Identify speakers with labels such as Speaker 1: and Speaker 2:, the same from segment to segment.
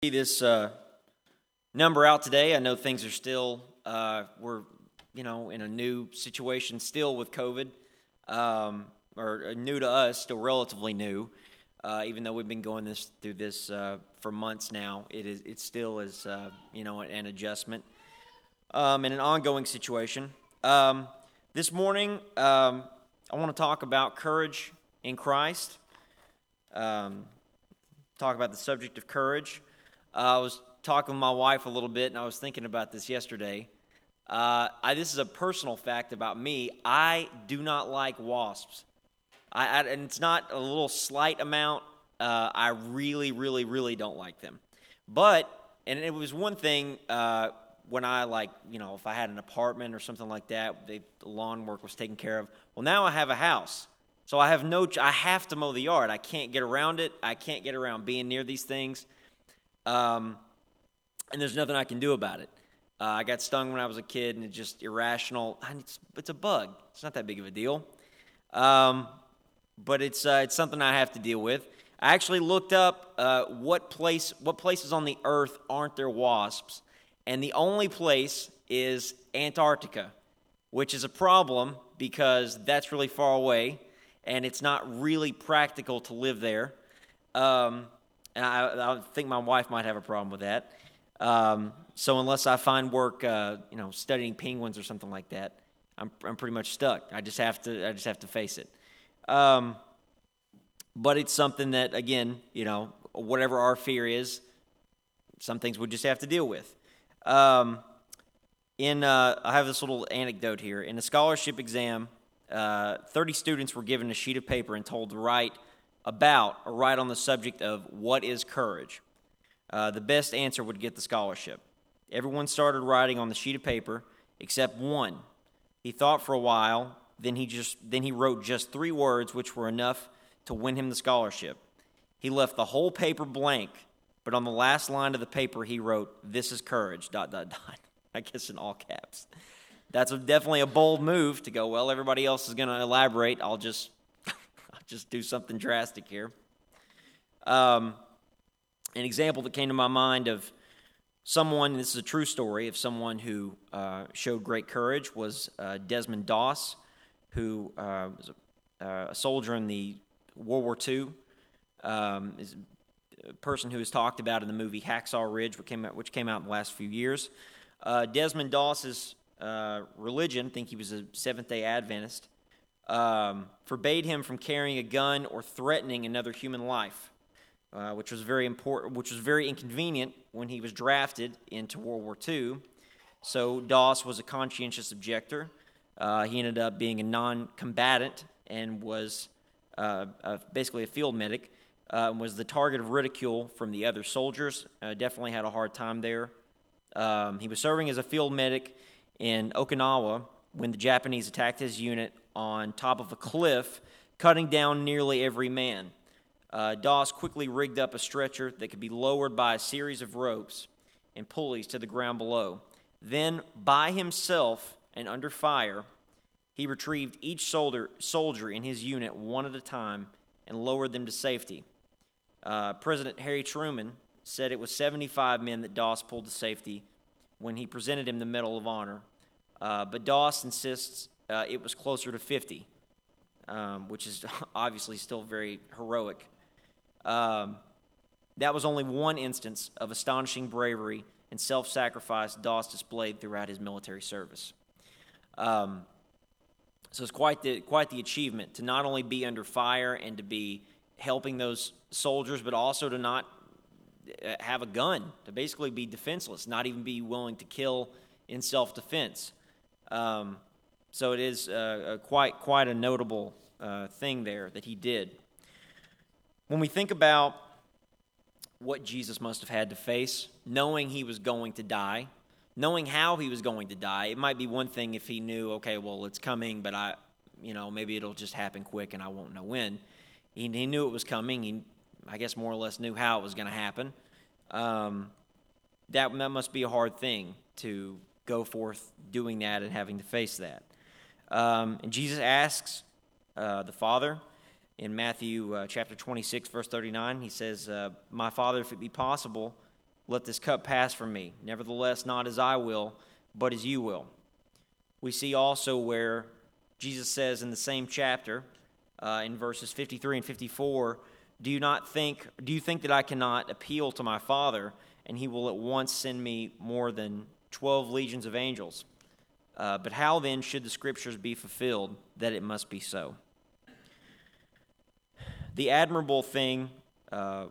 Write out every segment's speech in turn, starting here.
Speaker 1: This number out today. I know things are still, we're, in a new situation still with COVID, or new to us, still relatively new, even though we've been going through this for months now. It still is, an adjustment, and an ongoing situation. This morning, I want to talk about courage in Christ, talk about the subject of courage. I was talking with my wife a little bit, and I was thinking about this yesterday. This is a personal fact about me. I do not like wasps. And it's not a little slight amount. I really, really, really don't like them. And it was one thing when I if I had an apartment or something like that, the lawn work was taken care of. Well, now I have a house. So I have to mow the yard. I can't get around it. I can't get around being near these things. And there's nothing I can do about it. I got stung when I was a kid, and it's just irrational. It's a bug. It's not that big of a deal. But it's something I have to deal with. I actually looked up what places on the earth aren't there wasps, and the only place is Antarctica, which is a problem because that's really far away, and it's not really practical to live there. And I think my wife might have a problem with that. So unless I find work, studying penguins or something like that, I'm pretty much stuck. I just have to face it. But it's something that, again, whatever our fear is, some things we just have to deal with. I have this little anecdote here. In a scholarship exam, 30 students were given a sheet of paper and told to write on the subject of what is courage. The best answer would get the scholarship. Everyone started writing on the sheet of paper except one. He thought for a while, then he wrote just 3 words, which were enough to win him the scholarship. He left the whole paper blank, but on the last line of the paper he wrote, "This is courage, ... I guess in all caps. That's definitely a bold move to go, well, everybody else is going to elaborate. I'll just do something drastic here. An example that came to my mind of someone, this is a true story, of someone who showed great courage was Desmond Doss, who was a soldier in the World War II, is a person who is talked about in the movie Hacksaw Ridge, which came out in the last few years. Desmond Doss's religion, I think he was a Seventh-day Adventist, forbade him from carrying a gun or threatening another human life, which was very inconvenient when he was drafted into World War II. So Doss was a conscientious objector. He ended up being a non-combatant and was basically a field medic. Was the target of ridicule from the other soldiers. Definitely had a hard time there. He was serving as a field medic in Okinawa when the Japanese attacked his unit on top of a cliff, cutting down nearly every man. Doss quickly rigged up a stretcher that could be lowered by a series of ropes and pulleys to the ground below. Then, by himself and under fire, he retrieved each soldier in his unit one at a time and lowered them to safety. President Harry Truman said it was 75 men that Doss pulled to safety when he presented him the Medal of Honor. But Doss insists it was closer to 50, which is obviously still very heroic. That was only one instance of astonishing bravery and self-sacrifice Doss displayed throughout his military service. So it's quite the achievement to not only be under fire and to be helping those soldiers, but also to not have a gun, to basically be defenseless, not even be willing to kill in self-defense. So it is quite a notable thing there that he did. When we think about what Jesus must have had to face, knowing he was going to die, knowing how he was going to die, it might be one thing if he knew, okay, well, it's coming, but maybe it'll just happen quick and I won't know when. He knew it was coming. He, I guess, more or less knew how it was going to happen. That must be a hard thing to go forth doing that and having to face that. And Jesus asks the Father in Matthew chapter 26, verse 39, he says, "My Father, if it be possible, Let this cup pass from me. Nevertheless, not as I will, but as you will. We see also where Jesus says in the same chapter, in verses 53 and 54, do you think that I cannot appeal to my Father, and he will at once send me more than 12 legions of angels? But how then should the Scriptures be fulfilled that it must be so? The admirable thing, one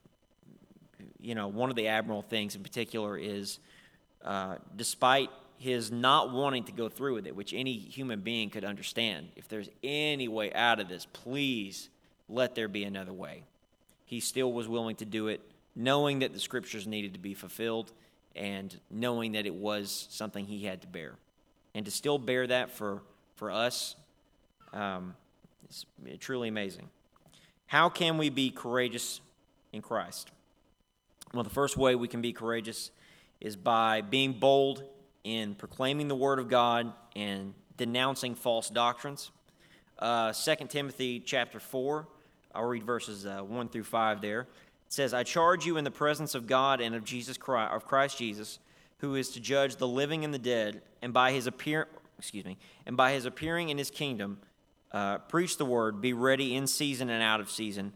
Speaker 1: of the admirable things in particular is, despite his not wanting to go through with it, which any human being could understand, if there's any way out of this, please let there be another way. He still was willing to do it, knowing that the Scriptures needed to be fulfilled and knowing that it was something he had to bear. And to still bear that for us, is truly amazing. How can we be courageous in Christ? Well, the first way we can be courageous is by being bold in proclaiming the Word of God and denouncing false doctrines. 2 Timothy chapter 4, I'll read verses 1 through 5 there. It says, I charge you in the presence of God and of Christ Jesus, who is to judge the living and the dead, and by his appearing in his kingdom, preach the word, be ready in season and out of season,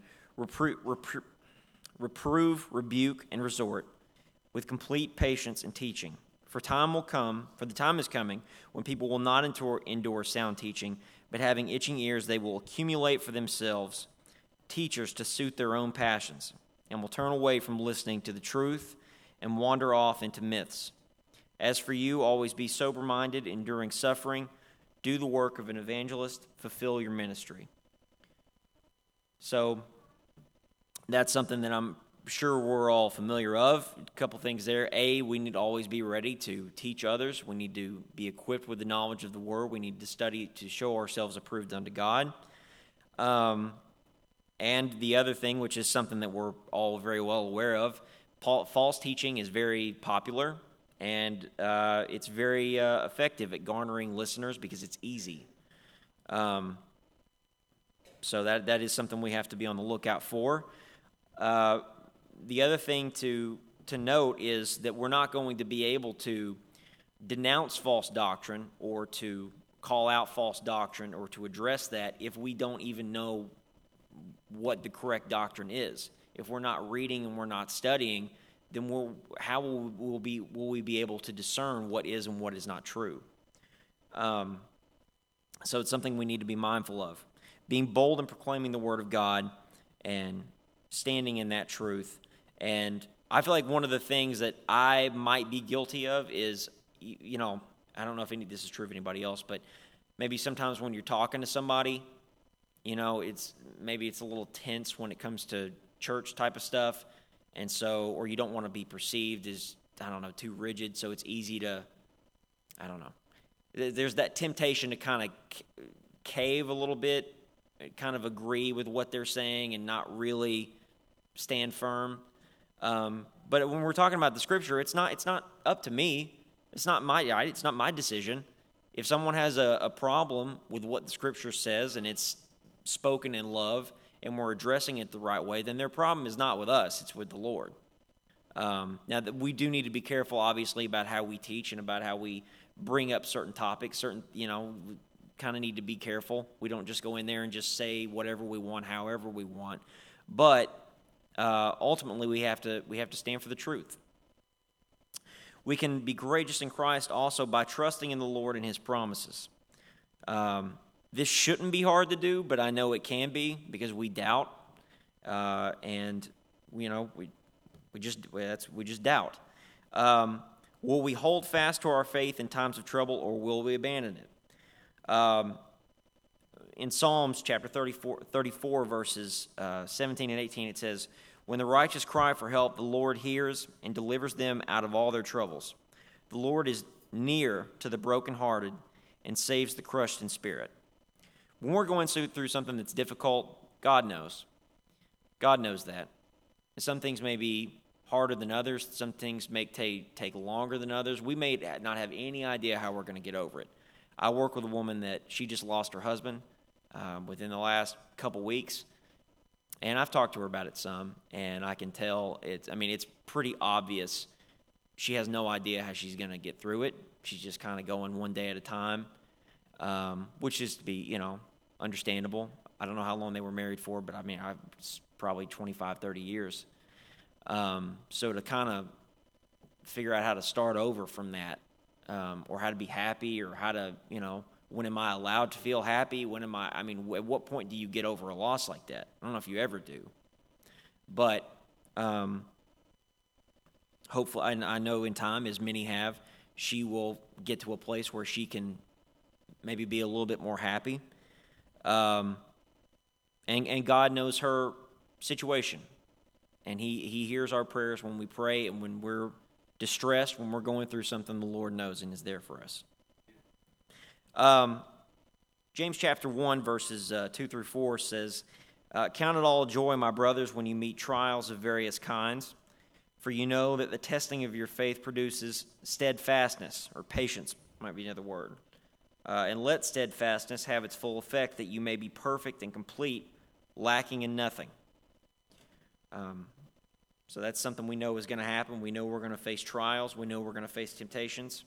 Speaker 1: reprove, rebuke, and resort with complete patience and teaching. For the time is coming, when people will not endure sound teaching, but having itching ears, they will accumulate for themselves teachers to suit their own passions, and will turn away from listening to the truth and wander off into myths. As for you, always be sober-minded, enduring suffering, do the work of an evangelist, fulfill your ministry. So that's something that I'm sure we're all familiar of. A couple things there. We need to always be ready to teach others. We need to be equipped with the knowledge of the Word. We need to study to show ourselves approved unto God. And the other thing, which is something that we're all very well aware of, false teaching is very popular, and it's very effective at garnering listeners because it's easy. So that is something we have to be on the lookout for. The other thing to note is that we're not going to be able to denounce false doctrine or to call out false doctrine or to address that if we don't even know what the correct doctrine is. If we're not reading and we're not studying, then how will we be able to discern what is and what is not true? So it's something we need to be mindful of. Being bold in proclaiming the Word of God and standing in that truth. And I feel like one of the things that I might be guilty of is, I don't know if this is true of anybody else, but maybe sometimes when you're talking to somebody, it's a little tense when it comes to church type of stuff, and so, or you don't want to be perceived as, too rigid, so it's easy to, there's that temptation to kind of cave a little bit, kind of agree with what they're saying and not really stand firm. But when we're talking about the Scripture, it's not up to me. It's not my decision. If someone has a problem with what the Scripture says and it's spoken in love and we're addressing it the right way, then their problem is not with us, it's with the Lord. Now, that we do need to be careful, obviously, about how we teach and about how we bring up certain topics. We kind of need to be careful. We don't just go in there and just say whatever we want, however we want. But ultimately, we have to stand for the truth. We can be courageous in Christ also by trusting in the Lord and His promises. This shouldn't be hard to do, but I know it can be because we doubt, and we just doubt. Will we hold fast to our faith in times of trouble, or will we abandon it? In Psalms chapter 34 verses 17 and 18, it says, when the righteous cry for help, the Lord hears and delivers them out of all their troubles. The Lord is near to the brokenhearted and saves the crushed in spirit. When we're going through something that's difficult, God knows. God knows that. Some things may be harder than others. Some things may take longer than others. We may not have any idea how we're going to get over it. I work with a woman that she just lost her husband within the last couple weeks. And I've talked to her about it some, and I can tell it's pretty obvious. She has no idea how she's going to get through it. She's just kind of going one day at a time, which is to be, understandable. I don't know how long they were married for, but it's probably 25, 30 years. So to kind of figure out how to start over from that, or how to be happy, or how to, when am I allowed to feel happy? At what point do you get over a loss like that? I don't know if you ever do. But hopefully, I know in time, as many have, she will get to a place where she can maybe be a little bit more happy. And God knows her situation. And He hears our prayers when we pray, and when we're distressed, when we're going through something, the Lord knows and is there for us. James chapter 1, verses 2 through 4 says, "Count it all joy, my brothers, when you meet trials of various kinds, for you know that the testing of your faith produces steadfastness," or patience might be another word. "And let steadfastness have its full effect, that you may be perfect and complete, lacking in nothing." So that's something we know is going to happen. We know we're going to face trials. We know we're going to face temptations.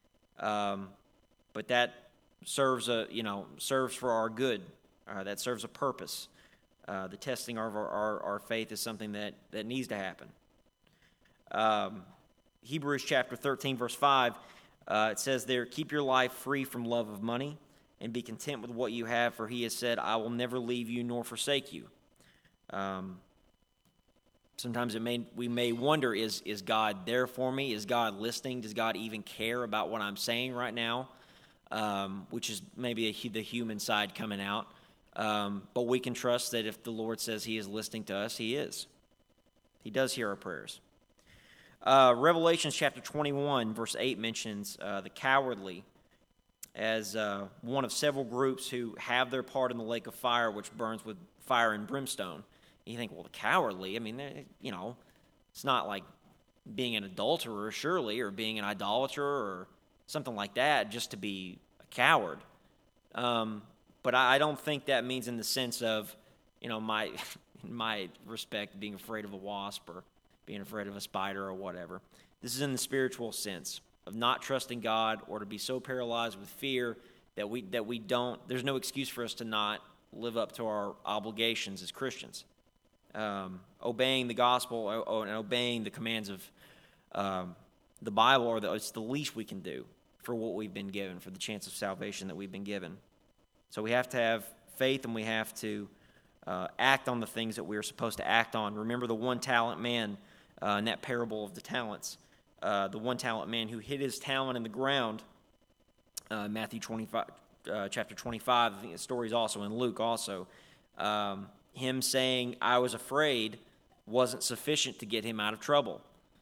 Speaker 1: But that serves for our good. That serves a purpose. The testing of our faith is something that needs to happen. Hebrews chapter 13, verse 5, it says there, "Keep your life free from love of money, and be content with what you have, for He has said, I will never leave you nor forsake you." Sometimes we may wonder, is God there for me? Is God listening? Does God even care about what I'm saying right now? Which is maybe the human side coming out. But we can trust that if the Lord says He is listening to us, He is. He does hear our prayers. Revelation chapter 21, verse 8 mentions the cowardly as one of several groups who have their part in the lake of fire, which burns with fire and brimstone. And you think, well, the cowardly, it's not like being an adulterer, surely, or being an idolater or something like that, just to be a coward. But I don't think that means in the sense of, in my respect, being afraid of a wasp or being afraid of a spider or whatever. This is in the spiritual sense of not trusting God, or to be so paralyzed with fear that we don't. There's no excuse for us to not live up to our obligations as Christians. Obeying the gospel and obeying the commands of the Bible, it's the least we can do for what we've been given, for the chance of salvation that we've been given. So we have to have faith, and we have to act on the things that we're supposed to act on. Remember the one-talent man in that parable of the talents, the one-talent man who hid his talent in the ground, Matthew 25, chapter 25. I think the story is also in Luke also. Him saying, "I was afraid," wasn't sufficient to get him out of trouble.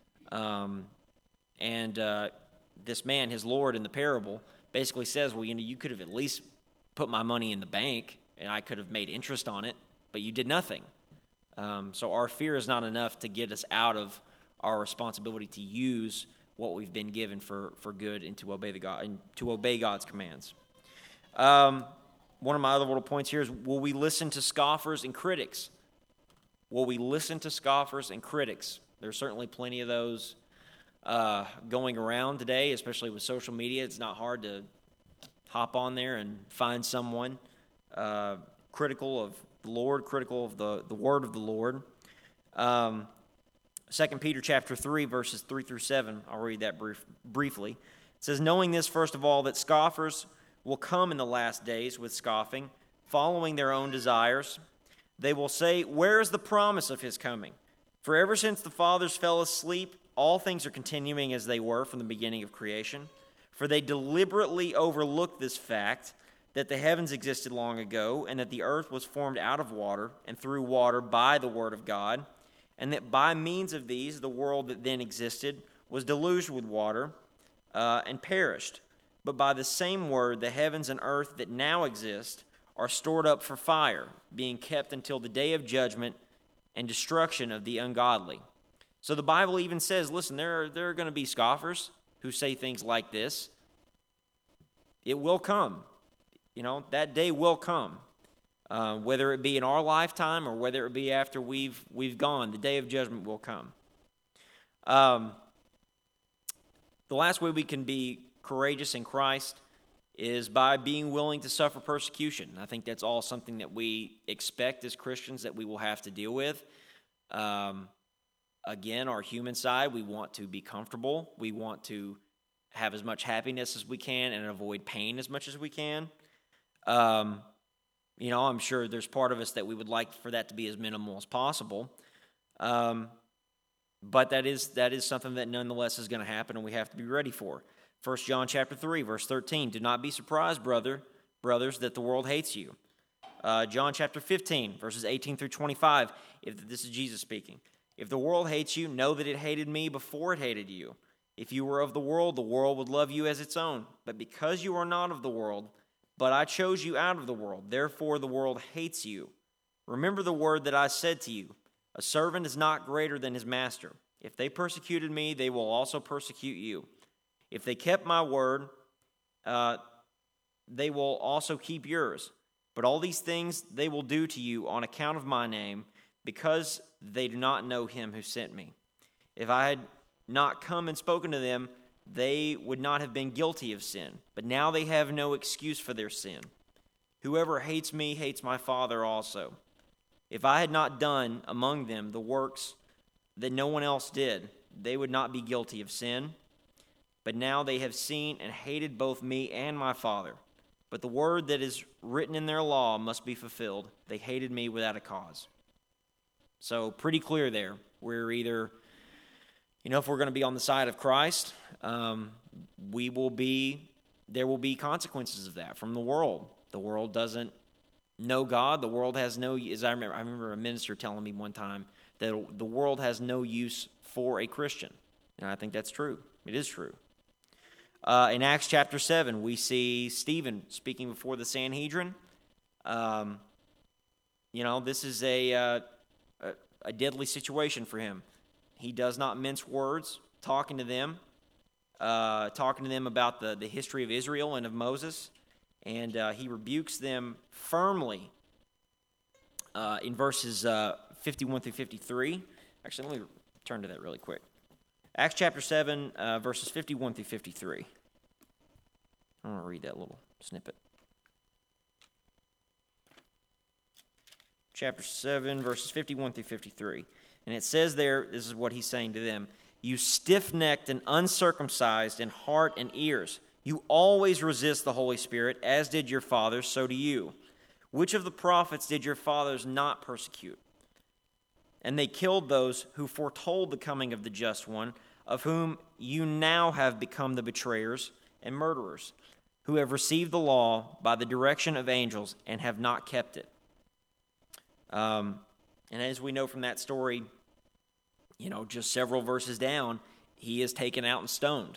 Speaker 1: This man, his Lord in the parable, basically says, well, you could have at least put my money in the bank, and I could have made interest on it, but you did nothing. So our fear is not enough to get us out of our responsibility to use what we've been given for good and to obey God's commands. One of my other little points here is, will we listen to scoffers and critics? Will we listen to scoffers and critics? There's certainly plenty of those going around today, especially with social media. It's not hard to hop on there and find someone critical of the Lord, critical of the word of the Lord. 2 Peter chapter 3, verses 3 through 7, I'll read that briefly. It says, "Knowing this, first of all, that scoffers will come in the last days with scoffing, following their own desires. They will say, 'Where is the promise of His coming?' For ever since the fathers fell asleep, all things are continuing as they were from the beginning of creation. For they deliberately overlooked this fact, that the heavens existed long ago, and that the earth was formed out of water and through water by the word of God, and that by means of these the world that then existed was deluged with water and perished. But by the same word, the heavens and earth that now exist are stored up for fire, being kept until the day of judgment and destruction of the ungodly." So the Bible even says, listen, there are going to be scoffers who say things like this. It will come. That day will come. whether it be in our lifetime or whether it be after we've gone. The day of judgment will come. The last way we can be courageous in Christ is by being willing to suffer persecution. I think that's all something that we expect as Christians that we will have to deal with. Again, our human side, we want to be comfortable. We want to have as much happiness as we can and avoid pain as much as we can. I'm sure there's part of us that we would like for that to be as minimal as possible. But that is something that nonetheless is going to happen, and we have to be ready for. 1 John chapter 3, verse 13, do not be surprised, brothers, that the world hates you. John chapter 15, verses 18 through 25, this is Jesus speaking. If the world hates you, know that it hated me before it hated you. If you were of the world would love you as its own. But because you are not of the world, but I chose you out of the world, therefore the world hates you. Remember the word that I said to you, a servant is not greater than his master. If they persecuted me, they will also persecute you. If they kept my word, they will also keep yours. But all these things they will do to you on account of my name, because they do not know him who sent me. If I had not come and spoken to them, they would not have been guilty of sin. But now they have no excuse for their sin. Whoever hates me hates my Father also. If I had not done among them the works that no one else did, they would not be guilty of sin. But now they have seen and hated both me and my Father. But the word that is written in their law must be fulfilled. They hated me without a cause. So pretty clear there. We're either, if we're going to be on the side of Christ, there will be consequences of that from the world. The world doesn't know God. The world has I remember a minister telling me one time that the world has no use for a Christian. And I think that's true. It is true. In Acts chapter 7, we see Stephen speaking before the Sanhedrin. This is a deadly situation for him. He does not mince words, talking to them about the history of Israel and of Moses, and he rebukes them firmly in verses 51 through 53. Actually, let me turn to that really quick. Acts chapter 7, verses 51 through 53. I want to read that little snippet. Chapter 7, verses 51 through 53. And it says there, this is what he's saying to them, you stiff-necked and uncircumcised in heart and ears, you always resist the Holy Spirit, as did your fathers, so do you. Which of the prophets did your fathers not persecute? And they killed those who foretold the coming of the Just One, of whom you now have become the betrayers and murderers, who have received the law by the direction of angels and have not kept it. And as we know from that story, just several verses down, he is taken out and stoned.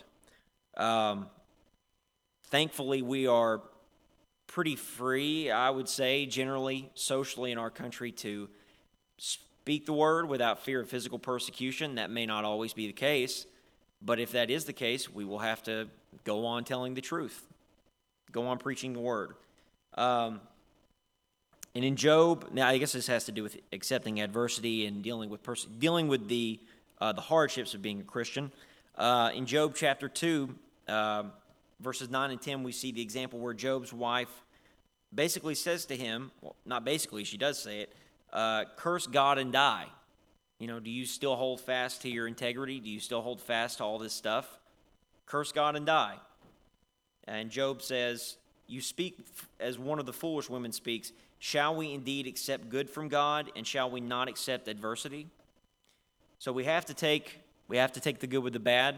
Speaker 1: Thankfully, we are pretty free, I would say, generally, socially in our country to speak the word without fear of physical persecution. That may not always be the case, but if that is the case, we will have to go on telling the truth, go on preaching the word. And in Job, now I guess this has to do with accepting adversity and dealing with the hardships of being a Christian. In Job chapter 2, verses 9 and 10, we see the example where Job's wife basically says to him, well, not basically, she does say it, curse God and die. Do you still hold fast to your integrity? Do you still hold fast to all this stuff? Curse God and die. And Job says, you speak as one of the foolish women speaks. Shall we indeed accept good from God, and shall we not accept adversity? So we have to take the good with the bad.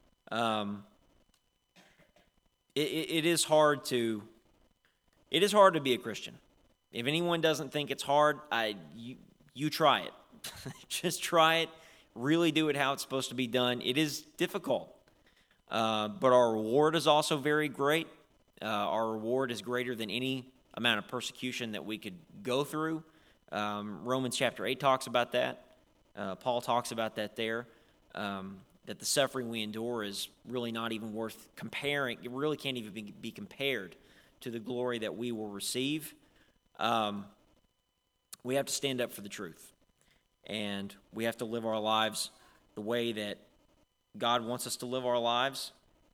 Speaker 1: It is hard to be a Christian. If anyone doesn't think it's hard, you try it. Just try it. Really do it how it's supposed to be done. It is difficult, but our reward is also very great. Our reward is greater than any amount of persecution that we could go through. Romans chapter 8 talks about that. Paul talks about that there, that the suffering we endure is really not even worth comparing. It really can't even be compared to the glory that we will receive. we have to stand up for the truth. And we have to live our lives the way that God wants us to live our lives.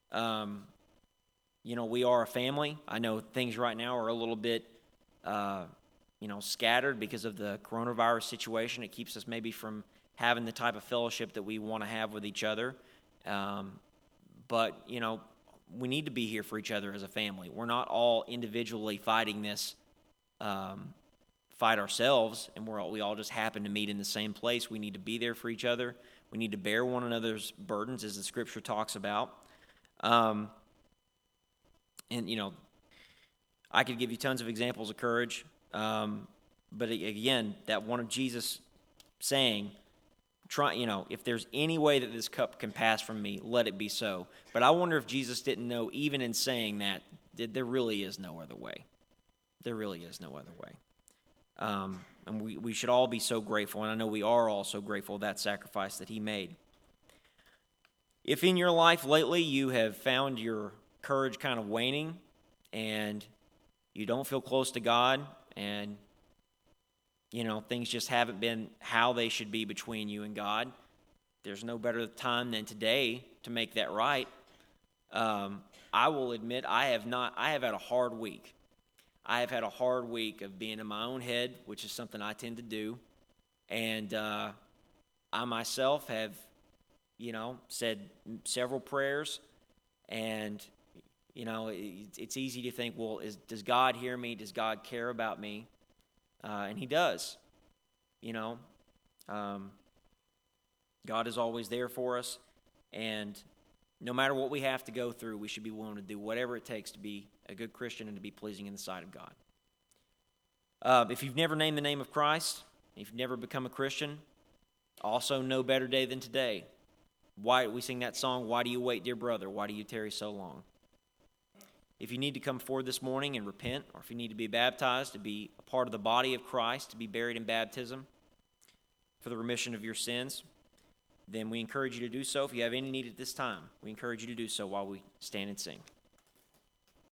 Speaker 1: We are a family. I know things right now are a little bit, scattered because of the coronavirus situation. It keeps us maybe from having the type of fellowship that we want to have with each other. But we need to be here for each other as a family. We're not all individually fighting this fight ourselves, and we all just happen to meet in the same place. We need to be there for each other. We need to bear one another's burdens, as the Scripture talks about. I could give you tons of examples of courage, but again, that one of Jesus saying, if there's any way that this cup can pass from me, let it be so. But I wonder if Jesus didn't know, even in saying that there really is no other way. There really is no other way. And we should all be so grateful, and I know we are all so grateful of that sacrifice that he made. If in your life lately you have found your courage kind of waning, and you don't feel close to God, and things just haven't been how they should be between you and God, there's no better time than today to make that right. I will admit I have had a hard week. I have had a hard week of being in my own head, which is something I tend to do. And I myself have, said several prayers. And, it's easy to think, well, does God hear me? Does God care about me? And he does. God is always there for us. And no matter what we have to go through, we should be willing to do whatever it takes to be a good Christian and to be pleasing in the sight of God. If you've never named the name of Christ, if you've never become a Christian, also no better day than today. Why we sing that song, "Why do you wait, dear brother? Why do you tarry so long?" If you need to come forward this morning and repent, or if you need to be baptized to be a part of the body of Christ, to be buried in baptism for the remission of your sins, then we encourage you to do so. If you have any need at this time, we encourage you to do so while we stand and sing.